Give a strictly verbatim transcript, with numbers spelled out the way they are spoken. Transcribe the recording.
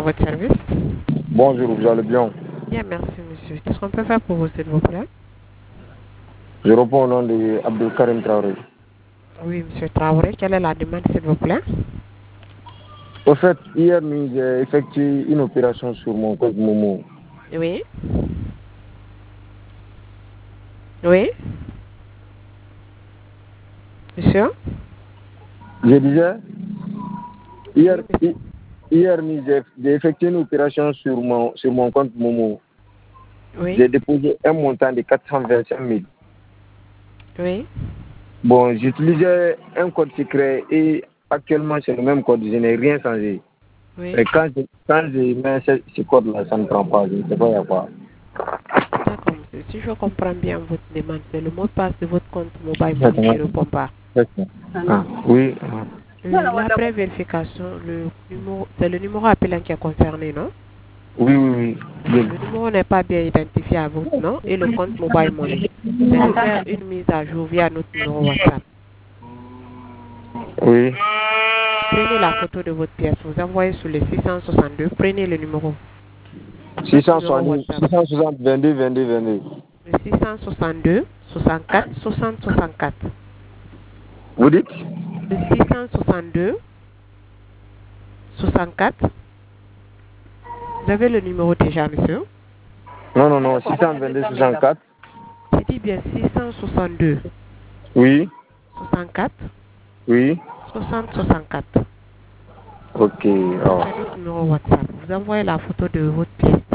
votre service. Bonjour, vous allez bien? Bien, merci, monsieur. Qu'est-ce qu'on peut faire pour vous, s'il vous plaît? Je réponds au nom de Abdul Karim Traoré. Oui, monsieur Traoré, quelle est la demande, s'il vous plaît? Au fait, hier, j'ai effectué une opération sur mon compte Momo. Oui. Oui. Monsieur? Je disais, hier, Oui, hier j'ai effectué une opération sur mon, sur mon compte Momo. Oui. J'ai déposé un montant de quatre cent vingt-cinq mille. Oui. Bon, j'utilisais un code secret et actuellement c'est le même code, je n'ai rien changé. Oui. Mais quand je, quand je mets ce, ce code-là, ça ne prend pas, je ne sais pas il y a quoi. D'accord, monsieur. Si je comprends bien votre demande, c'est le mot de passe de votre compte mobile money qui ne répond pas. Ah, oui. Oui, après vérification, le numéro, c'est le numéro appelant qui est concerné, non? Oui, oui, oui. Le numéro n'est pas bien identifié à votre nom et le compte mobile money. C'est de faire une mise à jour via notre numéro WhatsApp. Oui. Prenez la photo de votre pièce, vous envoyez sur le six cent soixante-deux, prenez le numéro. six Notre cent numéro soixante, WhatsApp. six cent soixante, vingt-deux, vingt-deux, vingt-deux. Le six cent soixante-deux, soixante-quatre, soixante, soixante-quatre. Vous dites? Le six cent soixante-deux, soixante-quatre. Vous avez le numéro déjà, monsieur? Non, non, non, six cent vingt-deux, soixante-quatre. Je dis bien six cent soixante-deux. Oui. soixante-quatre. Oui. soixante, soixante-quatre. Ok. Oh. C'est notre numéro WhatsApp. Vous envoyez la photo de votre pièce